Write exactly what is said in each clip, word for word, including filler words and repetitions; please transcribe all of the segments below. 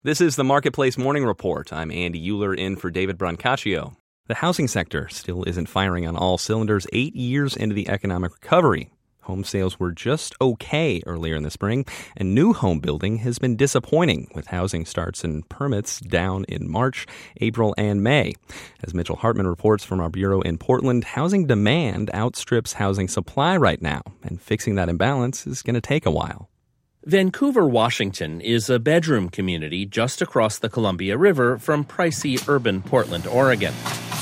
This is the Marketplace Morning Report. I'm Andy Euler in for David Brancaccio. The housing sector still isn't firing on all cylinders eight years into the economic recovery. Home sales were just okay earlier in the spring, and new home building has been disappointing, with housing starts and permits down in March, April, and May. As Mitchell Hartman reports from our bureau in Portland, housing demand outstrips housing supply right now, and fixing that imbalance is going to take a while. Vancouver, Washington is a bedroom community just across the Columbia River from pricey urban Portland, Oregon.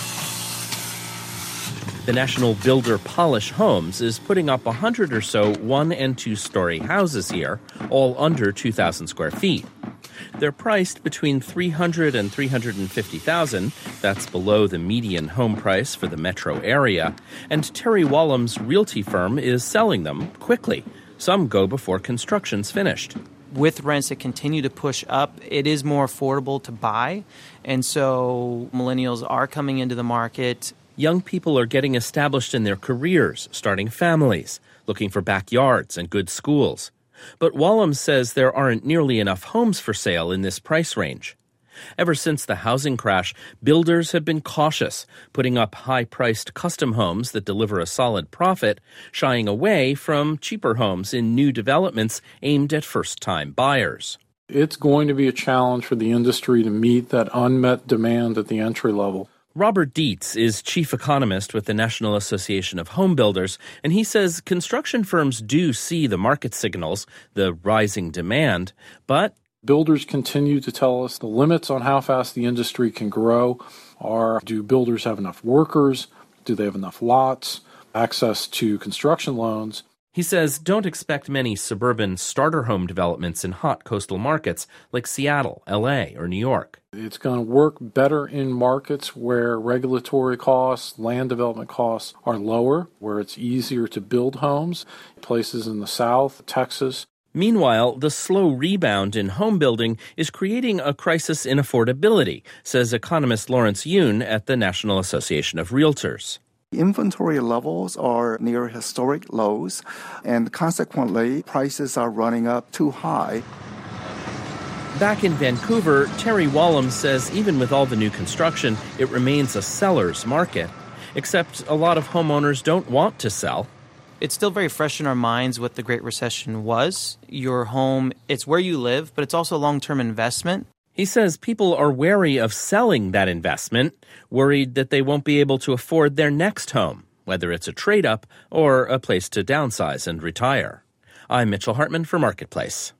The national builder Polish Homes is putting up one hundred or so one- and two-story houses here, all under two thousand square feet. They're priced between three hundred thousand dollars and three hundred fifty thousand dollars. That's below the median home price for the metro area. And Terry Wallum's realty firm is selling them quickly. Some go before construction's finished. With rents that continue to push up, it is more affordable to buy. And so millennials are coming into the market. Young people are getting established in their careers, starting families, looking for backyards and good schools. But Wallum says there aren't nearly enough homes for sale in this price range. Ever since the housing crash, builders have been cautious, putting up high-priced custom homes that deliver a solid profit, shying away from cheaper homes in new developments aimed at first-time buyers. It's going to be a challenge for the industry to meet that unmet demand at the entry level. Robert Dietz is chief economist with the National Association of Home Builders, and he says construction firms do see the market signals, the rising demand, but builders continue to tell us the limits on how fast the industry can grow are, do builders have enough workers? Do they have enough lots? Access to construction loans? He says don't expect many suburban starter home developments in hot coastal markets like Seattle, L A, or New York. It's going to work better in markets where regulatory costs, land development costs are lower, where it's easier to build homes, places in the South, Texas. Meanwhile, the slow rebound in home building is creating a crisis in affordability, says economist Lawrence Yun at the National Association of Realtors. Inventory levels are near historic lows, and consequently, prices are running up too high. Back in Vancouver, Terry Wallum says even with all the new construction, it remains a seller's market. Except a lot of homeowners don't want to sell. It's still very fresh in our minds what the Great Recession was. Your home, it's where you live, but it's also a long-term investment. He says people are wary of selling that investment, worried that they won't be able to afford their next home, whether it's a trade-up or a place to downsize and retire. I'm Mitchell Hartman for Marketplace.